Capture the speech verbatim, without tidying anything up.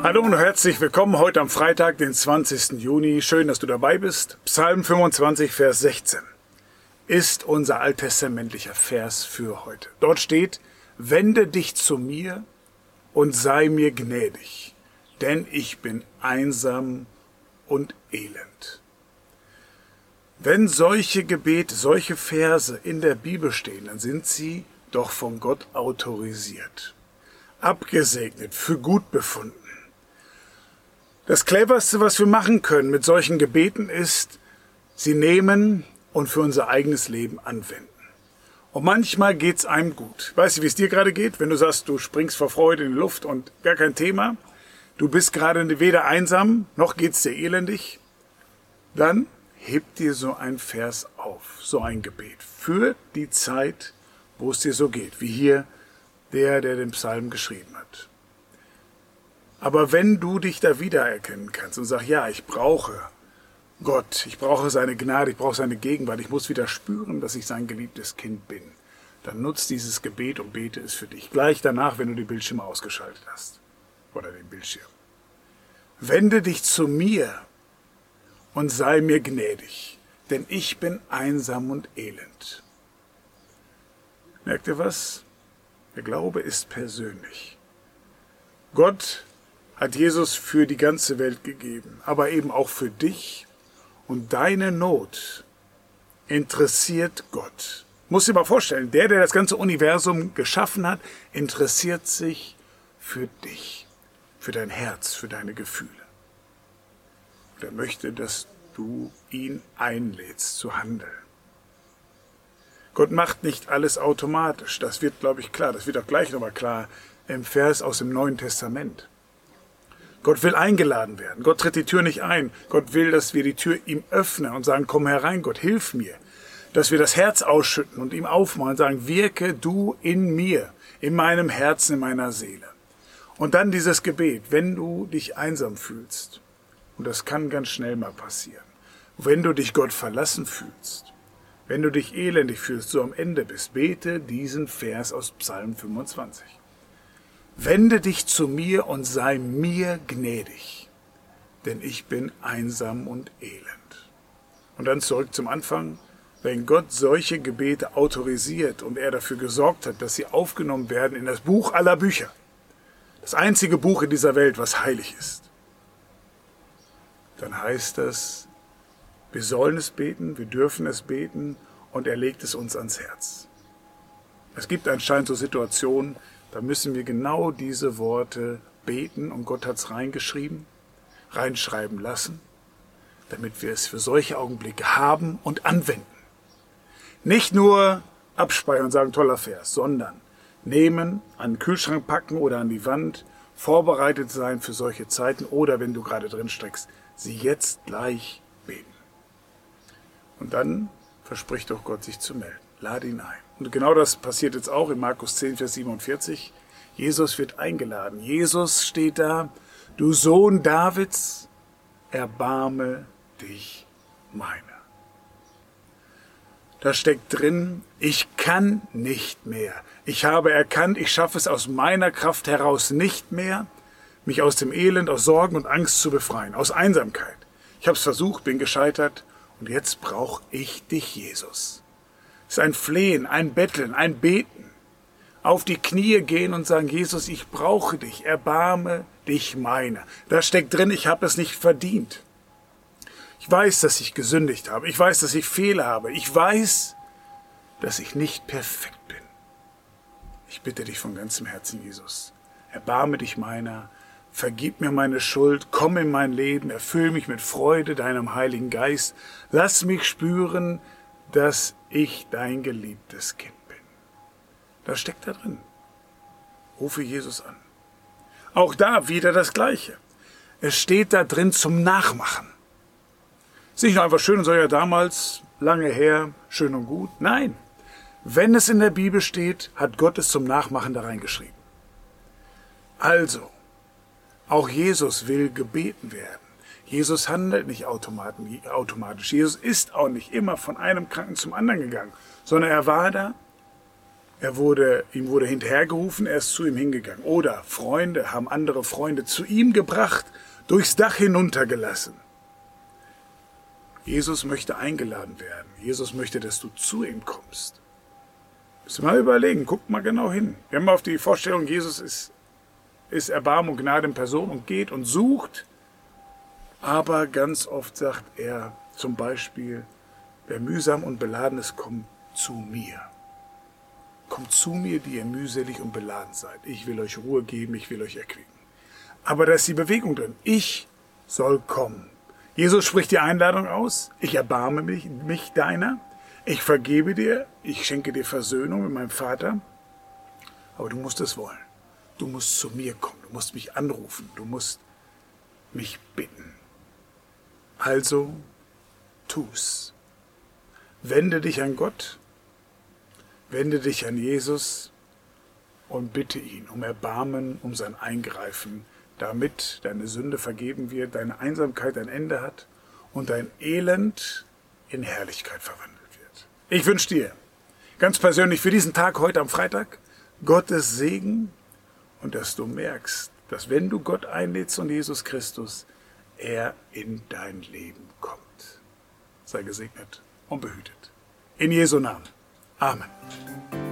Hallo und herzlich willkommen heute am Freitag, den zwanzigsten Juni. Schön, dass du dabei bist. Psalm fünfundzwanzig, Vers sechzehn ist unser alttestamentlicher Vers für heute. Dort steht: Wende dich zu mir und sei mir gnädig, denn ich bin einsam und elend. Wenn solche Gebete, solche Verse in der Bibel stehen, dann sind sie doch von Gott autorisiert, abgesegnet, für gut befunden. Das Cleverste, was wir machen können mit solchen Gebeten, ist, sie nehmen und für unser eigenes Leben anwenden. Und manchmal geht's einem gut. Weißt du, wie es dir gerade geht? Wenn du sagst, du springst vor Freude in die Luft und gar kein Thema, du bist gerade weder einsam, noch geht's dir elendig, dann heb dir so ein Vers auf, so ein Gebet für die Zeit, wo es dir so geht, wie hier der, der den Psalm geschrieben hat. Aber wenn du dich da wiedererkennen kannst und sagst, ja, ich brauche Gott, ich brauche seine Gnade, ich brauche seine Gegenwart, ich muss wieder spüren, dass ich sein geliebtes Kind bin, dann nutz dieses Gebet und bete es für dich. Gleich danach, wenn du die Bildschirme ausgeschaltet hast. Oder den Bildschirm. Wende dich zu mir und sei mir gnädig, denn ich bin einsam und elend. Merkt ihr was? Der Glaube ist persönlich. Gott hat Jesus für die ganze Welt gegeben, aber eben auch für dich. Und deine Not interessiert Gott. Muss dir mal vorstellen, der, der das ganze Universum geschaffen hat, interessiert sich für dich, für dein Herz, für deine Gefühle. Und er möchte, dass du ihn einlädst zu handeln. Gott macht nicht alles automatisch. Das wird, glaube ich, klar. Das wird auch gleich nochmal klar im Vers aus dem Neuen Testament. Gott will eingeladen werden. Gott tritt die Tür nicht ein. Gott will, dass wir die Tür ihm öffnen und sagen, komm herein, Gott, hilf mir. Dass wir das Herz ausschütten und ihm aufmachen und sagen, wirke du in mir, in meinem Herzen, in meiner Seele. Und dann dieses Gebet, wenn du dich einsam fühlst, und das kann ganz schnell mal passieren, wenn du dich Gott verlassen fühlst, wenn du dich elendig fühlst, so am Ende bist, bete diesen Vers aus Psalm fünfundzwanzig. Wende dich zu mir und sei mir gnädig, denn ich bin einsam und elend. Und dann zurück zum Anfang. Wenn Gott solche Gebete autorisiert und er dafür gesorgt hat, dass sie aufgenommen werden in das Buch aller Bücher, das einzige Buch in dieser Welt, was heilig ist, dann heißt das, wir sollen es beten, wir dürfen es beten und er legt es uns ans Herz. Es gibt anscheinend so Situationen, da müssen wir genau diese Worte beten und Gott hat es reingeschrieben, reinschreiben lassen, damit wir es für solche Augenblicke haben und anwenden. Nicht nur abspeichern und sagen, toller Vers, sondern nehmen, an den Kühlschrank packen oder an die Wand, vorbereitet sein für solche Zeiten oder wenn du gerade drin steckst, sie jetzt gleich beten. Und dann verspricht doch Gott, sich zu melden. Lade ihn ein. Und genau das passiert jetzt auch in Markus zehn, Vers siebenundvierzig. Jesus wird eingeladen. Jesus steht da, du Sohn Davids, erbarme dich meiner. Da steckt drin, ich kann nicht mehr. Ich habe erkannt, ich schaffe es aus meiner Kraft heraus nicht mehr, mich aus dem Elend, aus Sorgen und Angst zu befreien, aus Einsamkeit. Ich habe es versucht, bin gescheitert und jetzt brauche ich dich, Jesus. Es ist ein Flehen, ein Betteln, ein Beten. Auf die Knie gehen und sagen, Jesus, ich brauche dich, erbarme dich meiner. Da steckt drin, ich habe es nicht verdient. Ich weiß, dass ich gesündigt habe. Ich weiß, dass ich Fehler habe. Ich weiß, dass ich nicht perfekt bin. Ich bitte dich von ganzem Herzen, Jesus. Erbarme dich meiner. Vergib mir meine Schuld. Komm in mein Leben. Erfüll mich mit Freude, deinem Heiligen Geist. Lass mich spüren, dass ich dein geliebtes Kind bin. Das steckt da drin. Rufe Jesus an. Auch da wieder das Gleiche. Es steht da drin zum Nachmachen. Ist nicht nur einfach schön und so, ja damals, lange her, schön und gut. Nein, wenn es in der Bibel steht, hat Gott es zum Nachmachen da reingeschrieben. Also, auch Jesus will gebeten werden. Jesus handelt nicht automatisch. Jesus ist auch nicht immer von einem Kranken zum anderen gegangen, sondern er war da Er wurde, ihm wurde hinterhergerufen, er ist zu ihm hingegangen. Oder Freunde haben andere Freunde zu ihm gebracht, durchs Dach hinuntergelassen. Jesus möchte eingeladen werden. Jesus möchte, dass du zu ihm kommst. Müssen wir mal überlegen, guck mal genau hin. Wir haben auf die Vorstellung, Jesus ist, ist Erbarmung, Gnade in Person und geht und sucht. Aber ganz oft sagt er zum Beispiel, wer mühsam und beladen ist, kommt zu mir. Kommt zu mir, die ihr mühselig und beladen seid. Ich will euch Ruhe geben, ich will euch erquicken. Aber da ist die Bewegung drin. Ich soll kommen. Jesus spricht die Einladung aus. Ich erbarme mich, mich deiner. Ich vergebe dir. Ich schenke dir Versöhnung mit meinem Vater. Aber du musst es wollen. Du musst zu mir kommen. Du musst mich anrufen. Du musst mich bitten. Also, tu's. Wende dich an Gott. Wende dich an Jesus und bitte ihn um Erbarmen, um sein Eingreifen, damit deine Sünde vergeben wird, deine Einsamkeit ein Ende hat und dein Elend in Herrlichkeit verwandelt wird. Ich wünsche dir ganz persönlich für diesen Tag heute am Freitag Gottes Segen und dass du merkst, dass wenn du Gott einlädst und Jesus Christus, er in dein Leben kommt. Sei gesegnet und behütet. In Jesu Namen. Amen.